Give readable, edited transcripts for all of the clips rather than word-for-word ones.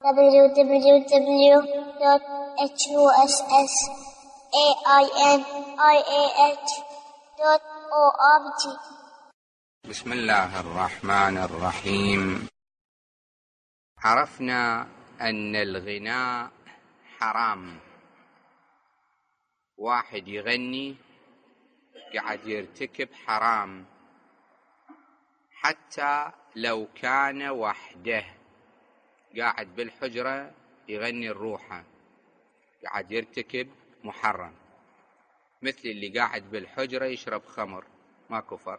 www.husainiah.org. بسم الله الرحمن الرحيم. عرفنا أن الغناء حرام. واحد يغني قاعد يرتكب حرام، حتى لو كان وحده قاعد بالحجرة يغني الروحة، قاعد يرتكب محرم، مثل اللي قاعد بالحجرة يشرب خمر، ما كفر.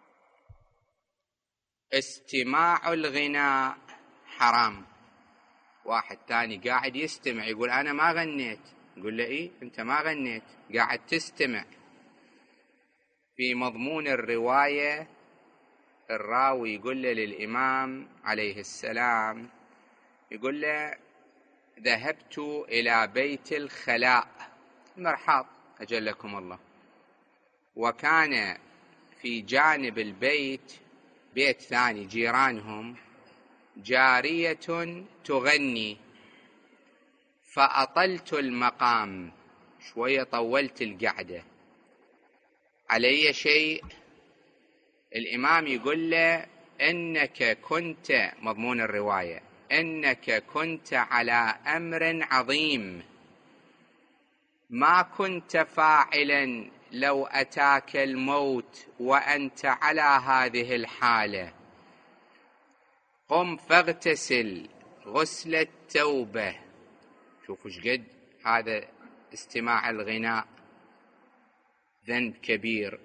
استماع الغناء حرام. واحد تاني قاعد يستمع يقول أنا ما غنيت، يقول له إيه أنت ما غنيت، قاعد تستمع. في مضمون الرواية الراوي يقول له للإمام عليه السلام، يقول له ذهبت إلى بيت الخلاء، مرحاض أجلكم الله، وكان في جانب البيت بيت ثاني جيرانهم جارية تغني، فأطلت المقام، شوية طولت القعدة. علي شيء؟ الإمام يقول له إنك كنت، مضمون الرواية، إنك كنت على أمر عظيم ما كنت فاعلا لو أتاك الموت وأنت على هذه الحالة، قم فاغتسل غسل التوبة. شوفوا شقد هذا استماع الغناء ذنب كبير.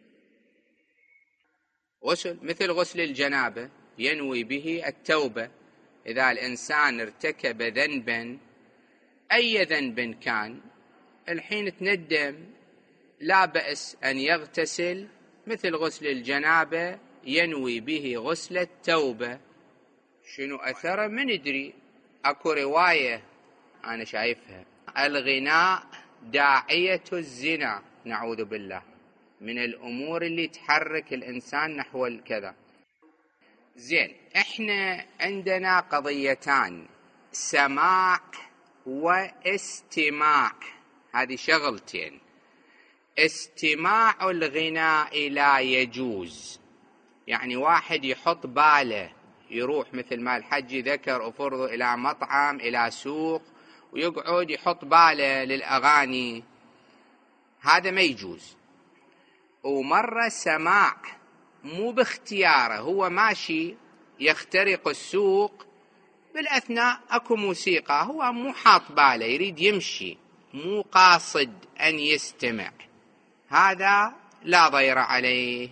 غسل مثل غسل الجنابة ينوي به التوبة. إذا الإنسان ارتكب ذنبا، أي ذنب كان، الحين تندم، لا بأس أن يغتسل مثل غسل الجنابة ينوي به غسل التوبة. شنو أثره من يدري؟ أكو رواية أنا شايفها، الغناء داعية الزنا، نعوذ بالله، من الأمور اللي تحرك الإنسان نحو الكذا. زين، إحنا عندنا قضيتان، سماع واستماع، هذه شغلتين. استماع الغناء لا يجوز، يعني واحد يحط باله يروح مثل ما الحج ذكر أفرض إلى مطعم إلى سوق ويقعد يحط باله للأغاني، هذا ما يجوز. ومرة سماع مو باختياره، هو ماشي يخترق السوق، بالأثناء أكو موسيقى، هو مو حاط باله يريد يمشي، مو قاصد أن يستمع، هذا لا ضير عليه.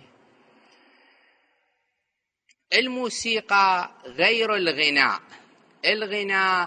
الموسيقى غير الغناء. الغناء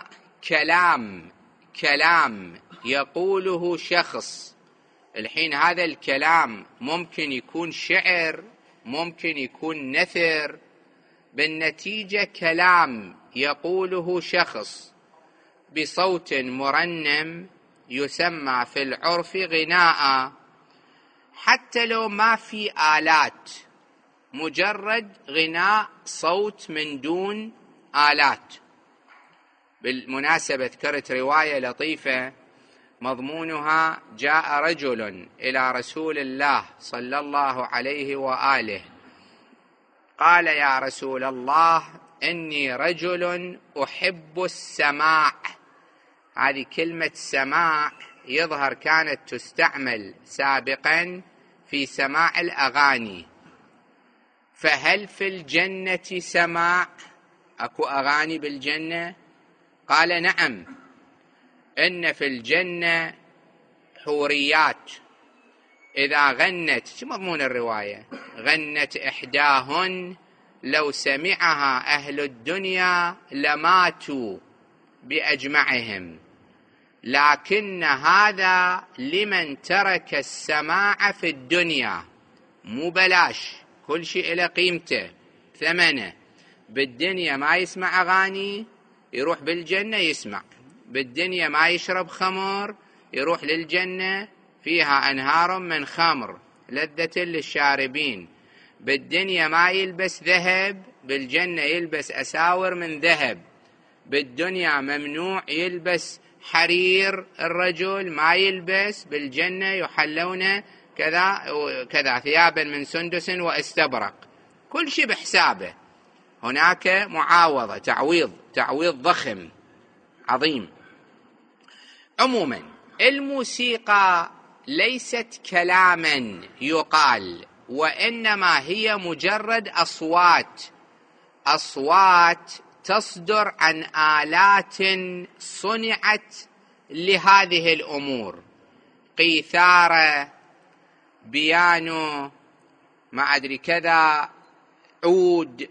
كلام يقوله شخص، الحين هذا الكلام ممكن يكون شعر، ممكن يكون نثر، بالنتيجة كلام يقوله شخص بصوت مرنم يسمى في العرف غناء، حتى لو ما في آلات، مجرد غناء صوت من دون آلات. بالمناسبة ذكرت رواية لطيفة مضمونها، جاء رجل إلى رسول الله صلى الله عليه وآله قال يا رسول الله إني رجل أحب السماع. هذه كلمة سماع يظهر كانت تستعمل سابقا في سماع الأغاني، فهل في الجنة سماع؟ أكو أغاني بالجنة؟ قال نعم، إن في الجنة حوريات إذا غنت، شو مضمون الرواية؟ غنت إحداهن لو سمعها أهل الدنيا لماتوا بأجمعهم، لكن هذا لمن ترك السماع في الدنيا، مو بلاش، كل شيء له قيمته ثمنه. بالدنيا ما يسمع أغاني يروح بالجنة يسمع، بالدنيا ما يشرب خمر يروح للجنة فيها أنهار من خمر لذة للشاربين، بالدنيا ما يلبس ذهب بالجنة يلبس أساور من ذهب، بالدنيا ممنوع يلبس حرير، الرجل ما يلبس، بالجنة يحلون كذا ثيابا من سندس واستبرق، كل شيء بحسابه. هناك معاوضة، تعويض ضخم عظيم. عموما الموسيقى ليست كلاما يقال، وإنما هي مجرد أصوات تصدر عن آلات صنعت لهذه الأمور، قيثارة، بيانو، ما أدري كذا، عود،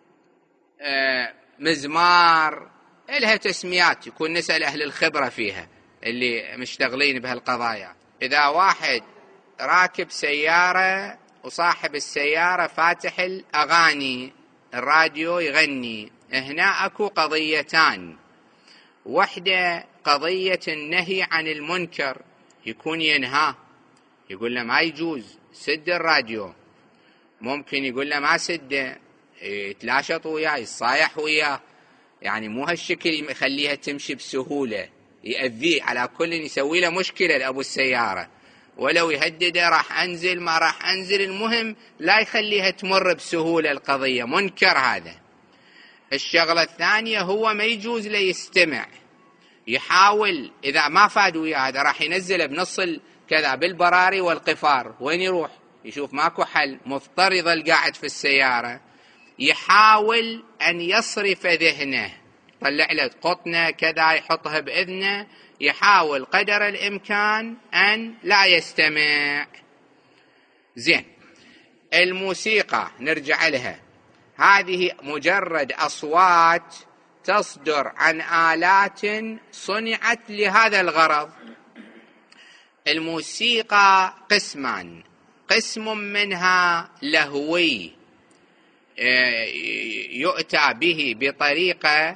مزمار، لها تسميات، يكون نسأل أهل الخبرة فيها اللي مشتغلين بهالقضايا. إذا واحد راكب سيارة وصاحب السيارة فاتح الأغاني، الراديو يغني، هنا أكو قضيتان، واحدة قضية النهي عن المنكر، يكون ينهى، يقول له ما يجوز سد الراديو، ممكن يقول له ما سده، يتلاشط وياه، يصايح وياه، يعني مو هالشكل يخليها تمشي بسهولة، يأذيه، على كل يسوي له مشكلة لأبو السيارة، ولو يهدده راح أنزل ما راح أنزل، المهم لا يخليها تمر بسهولة، القضية منكر هذا. الشغلة الثانية هو ما يجوز له يستمع، يحاول إذا ما فاد وياه هذا راح ينزل بنص كذا بالبراري والقفار، وين يروح؟ يشوف ماكو حل، مضطرد القاعد في السيارة، يحاول أن يصرف ذهنه، طلع له قطنة كذا يحطها بإذنه، يحاول قدر الإمكان أن لا يستمع. زين، الموسيقى نرجع لها، هذه مجرد أصوات تصدر عن آلات صنعت لهذا الغرض. الموسيقى قسمان، قسم منها لهوي، يؤتى به بطريقة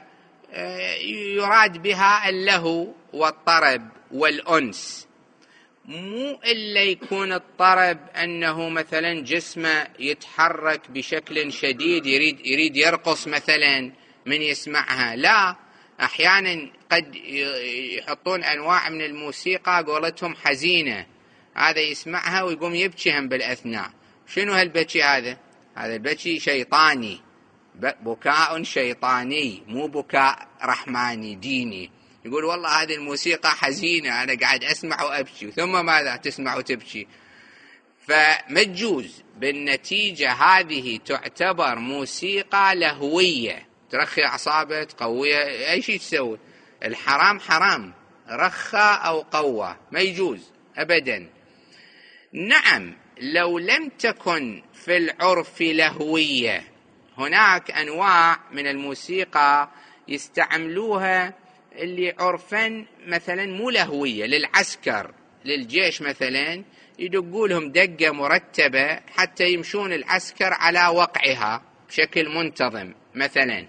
يراد بها اللهو والطرب والأنس، مو إلا يكون الطرب أنه مثلا جسمه يتحرك بشكل شديد، يريد يرقص مثلا من يسمعها، لا، أحيانا قد يحطون أنواع من الموسيقى قولتهم حزينة، هذا يسمعها ويقوم يبكيهم بالأثناء. شنو هالبكي هذا البكي شيطاني، بكاء شيطاني، مو بكاء رحماني ديني. يقول والله هذه الموسيقى حزينة، أنا قاعد أسمع وأبكي، ثم ماذا تسمع وتبكي؟ فمجوز، بالنتيجة هذه تعتبر موسيقى لهوية، ترخي أعصابه، تقوية، أي شيء تسوي. الحرام حرام، رخى أو قوى، ما يجوز أبدا. نعم، لو لم تكن في العرف لهوية، هناك أنواع من الموسيقى يستعملوها اللي عرفا مثلا مو لهوية، للعسكر، للجيش مثلا، يدقوا لهم دقة مرتبة حتى يمشون العسكر على وقعها بشكل منتظم مثلا،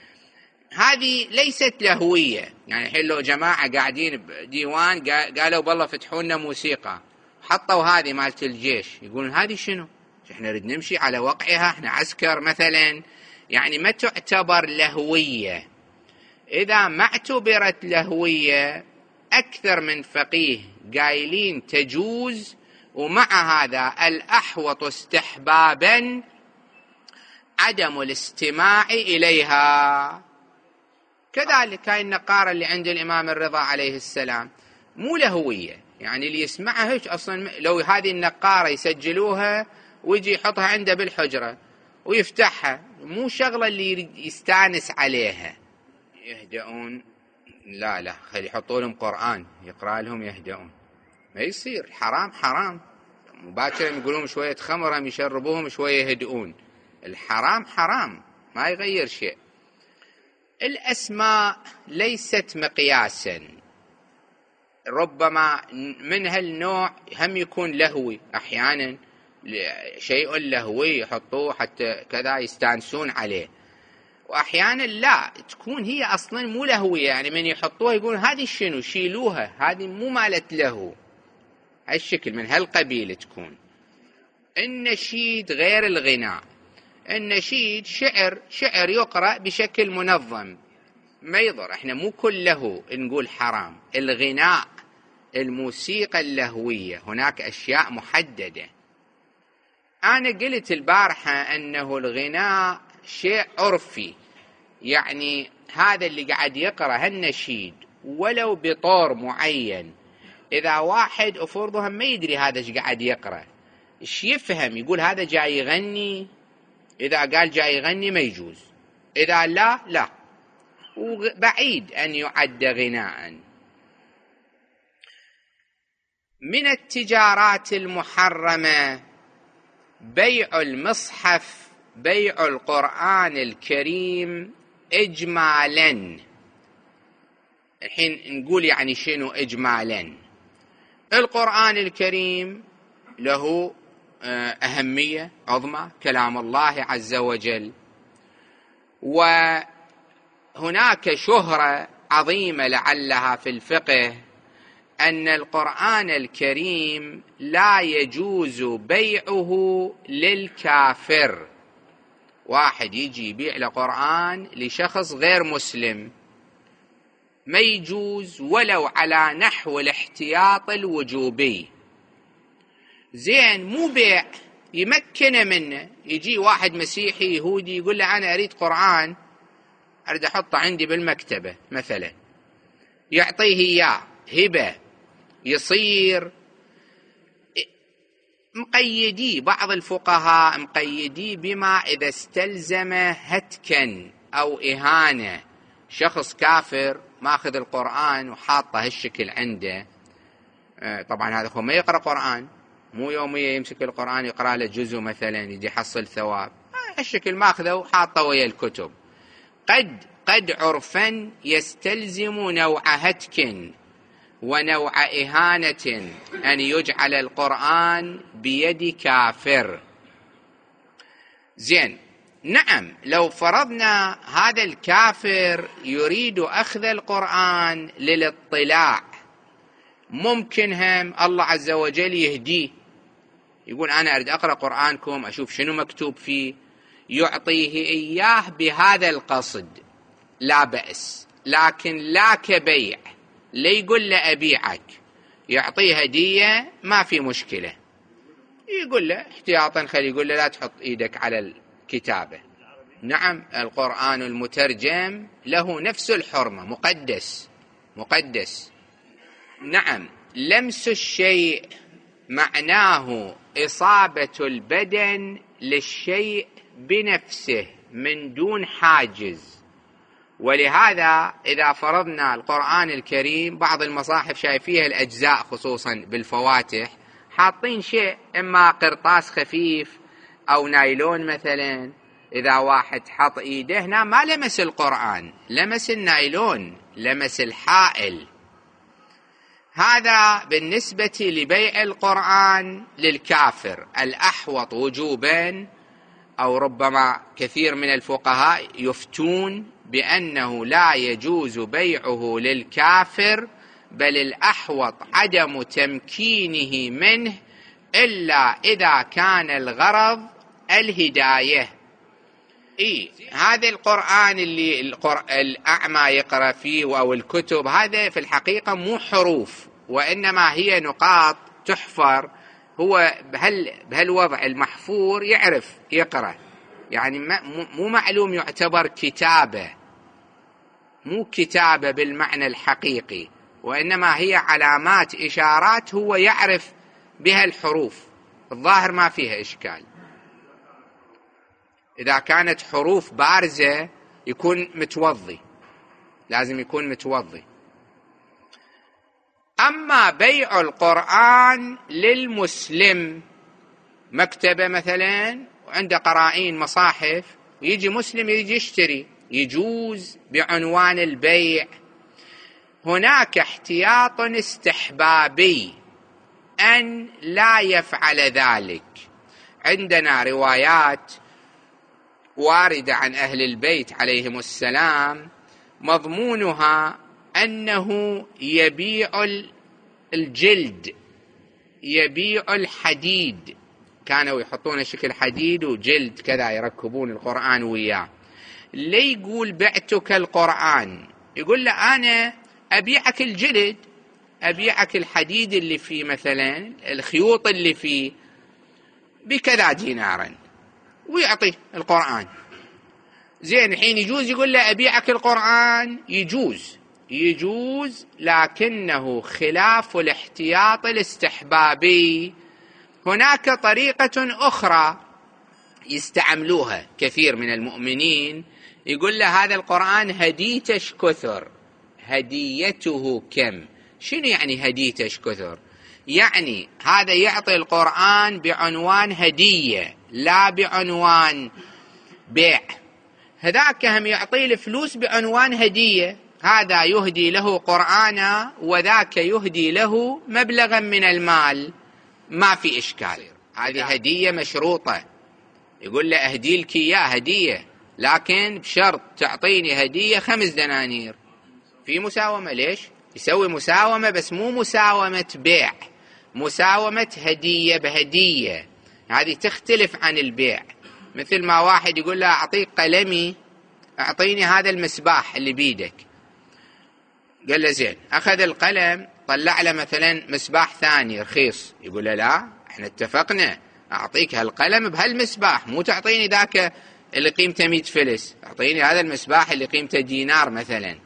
هذه ليست لهوية. يعني الحين لو جماعة قاعدين بديوان قالوا بالله فتحوا لنا موسيقى، حطوا هذه مالت الجيش، يقولون هذه شنو؟ احنا نريد نمشي على وقعها، احنا عسكر مثلا، يعني ما تعتبر لهوية. إذا ما اعتبرت لهوية، أكثر من فقيه قايلين تجوز، ومع هذا الأحوط استحبابا عدم الاستماع إليها. كذلك هاي النقارة اللي عند الإمام الرضا عليه السلام مو لهوية، يعني اللي يسمعها هيك أصلا، لو هذه النقارة يسجلوها ويجي يحطها عنده بالحجرة ويفتحها، مو شغلة اللي يستانس عليها. يهدؤون، لا خلي يحطوا لهم قرآن يقرأ لهم يهدؤون، ما يصير، حرام حرام. مباشرة يقولون شوية خمر هم يشربوهم شوية يهدؤون، الحرام حرام، ما يغير شيء. الأسماء ليست مقياسا، ربما من هالنوع هم يكون لهوي، أحيانا شيء لهوي يحطوه حتى كذا يستانسون عليه، وأحيانا لا، تكون هي أصلا مو لهوية، يعني من يحطوها يقول هذه شنو، شيلوها، هذه مو مالت له، هالشكل من هالقبيل تكون. النشيد غير الغناء، النشيد شعر يقرأ بشكل منظم، ما يضر. احنا مو كله نقول حرام. الغناء، الموسيقى اللهوية، هناك أشياء محددة. أنا قلت البارحة أنه الغناء شيء عرفي، يعني هذا اللي قاعد يقرأ هالنشيد ولو بطور معين، إذا واحد أفرضها ما يدري هذا ايش قاعد يقرأ، ايش يفهم؟ يقول هذا جاي يغني. إذا قال جاي يغني ما يجوز، إذا لا لا، وبعيد أن يعد غناء. من التجارات المحرمة بيع المصحف، بيع القرآن الكريم إجمالا. الحين نقول يعني شنو إجمالا؟ القرآن الكريم له أهمية عظمى، كلام الله عز وجل، وهناك شهرة عظيمة لعلها في الفقه أن القرآن الكريم لا يجوز بيعه للكافر. واحد يجي يبيع القرآن لشخص غير مسلم ما يجوز، ولو على نحو الاحتياط الوجوبي. زين، مو بيع، يمكنه منه. يجي واحد مسيحي يهودي يقول له أنا أريد قرآن، أريد أحطه عندي بالمكتبة مثلا، يعطيه إياه هبة، يصير مقيدي. بعض الفقهاء مقيدي بما إذا استلزم هتكا أو إهانة. شخص كافر ماخذ القرآن وحاطه هالشكل عنده، طبعا هذا هو ما يقرأ قرآن، مو يوميا يمسك القرآن يقرأ له جزء مثلا يجي يحصل ثواب، هالشكل ماخذه وحاطه ويا الكتب. قد عرفا يستلزم نوع هتك ونوع إهانة أن يجعل القرآن بيد كافر. زين، نعم، لو فرضنا هذا الكافر يريد أخذ القرآن للاطلاع، ممكن هم الله عز وجل يهديه، يقول أنا أريد أقرأ قرآنكم أشوف شنو مكتوب فيه، يعطيه إياه بهذا القصد، لا بأس. لكن لا كبيع، لا يقول له أبيعك، يعطيه هدية ما في مشكلة، يقول له احتياطا، خلي يقول له لا تحط إيدك على الكتابة. نعم، القرآن المترجم له نفس الحرمة، مقدس. نعم، لمس الشيء معناه إصابة البدن للشيء بنفسه من دون حاجز. ولهذا إذا فرضنا القرآن الكريم، بعض المصاحف شايفيها الأجزاء خصوصا بالفواتح حاطين شيء، إما قرطاس خفيف أو نايلون مثلا، إذا واحد حط إيده هنا ما لمس القرآن، لمس النايلون، لمس الحائل. هذا بالنسبة لبيع القرآن للكافر الأحوط وجوبا، أو ربما كثير من الفقهاء يفتون بأنه لا يجوز بيعه للكافر، بل الأحوط عدم تمكينه منه إلا إذا كان الغرض الهداية. هذا القرآن اللي الأعمى يقرأ فيه أو الكتب، هذا في الحقيقة مو حروف، وإنما هي نقاط تحفر، هو بهالوضع المحفور يعرف يقرأ، يعني مو معلوم يعتبر كتابة، مو كتابة بالمعنى الحقيقي، وإنما هي علامات إشارات هو يعرف بها الحروف، الظاهر ما فيها إشكال. إذا كانت حروف بارزة يكون متوضي، لازم يكون متوضي. أما بيع القرآن للمسلم، مكتبة مثلا وعنده قرائين مصاحف، يجي مسلم يجي يشتري، يجوز بعنوان البيع. هناك احتياط استحبابي أن لا يفعل ذلك. عندنا روايات واردة عن أهل البيت عليهم السلام مضمونها أنه يبيع الجلد، يبيع الحديد، كانوا يحطون شكل حديد وجلد كذا يركبون القرآن وياه. ليه يقول بعتك القرآن؟ يقول له أنا أبيعك الجلد، أبيعك الحديد اللي فيه مثلا، الخيوط اللي فيه بكذا دينارا، ويعطيه القرآن. زين الحين يجوز يقول له أبيعك القرآن؟ يجوز، لكنه خلاف الاحتياط الاستحبابي. هناك طريقة أخرى يستعملوها كثير من المؤمنين، يقول له هذا القرآن هديتش كثر، هديته كم؟ شنو يعني هديتش كثر؟ يعني هذا يعطي القرآن بعنوان هدية لا بعنوان بيع، هذاك هم يعطيه الفلوس بعنوان هدية، هذا يهدي له قرآنا وذاك يهدي له مبلغا من المال، ما في إشكال. هذه هدية مشروطة، يقول له أهدي لك إياه هدية، لكن بشرط تعطيني هدية 5 دنانير. في مساومة. ليش؟ يسوي مساومة، بس مو مساومة بيع، مساومة هدية بهدية، هذه تختلف عن البيع. مثل ما واحد يقول له أعطيك قلمي، أعطيني هذا المسباح اللي بيدك، قال له زين، أخذ القلم طلع له مثلا مسباح ثاني رخيص، يقول له لا، احنا اتفقنا أعطيك هالقلم بهالمسباح، مو تعطيني ذاك اللي قيمته 100 فلس، أعطيني هذا المسباح اللي قيمته دينار مثلا.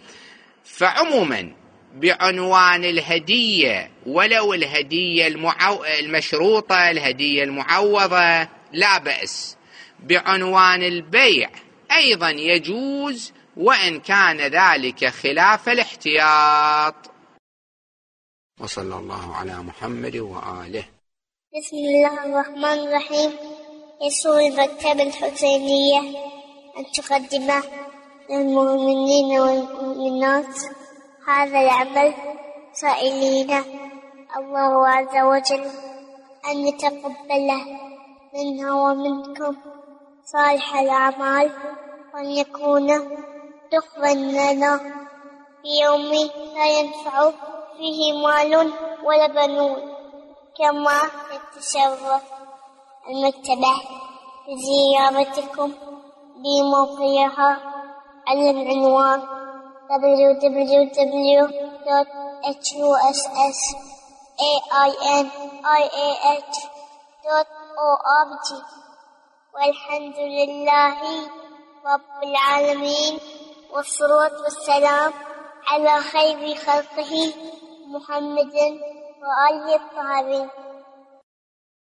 فعموما بعنوان الهدية، ولو الهدية المشروطة، الهدية المعوضة، لا بأس. بعنوان البيع أيضا يجوز، وإن كان ذلك خلاف الاحتياط. وصلى الله على محمد وآله. بسم الله الرحمن الرحيم. يسر المكتبة الحسينية أن تقدم للمؤمنين والمؤمنات هذا العمل، سائلين الله عز وجل أن يتقبله منا ومنكم صالح الأعمال، وأن يكون دخلا لنا في يوم لا ينفع فيه مال ولا بنون. كما يتشرف المكتبة بزيارتكم بموقعها على العنوان www.hussainih.org. والحمد لله رب العالمين، والصلاة والسلام على خير خلقه محمد وآله الطاهرين.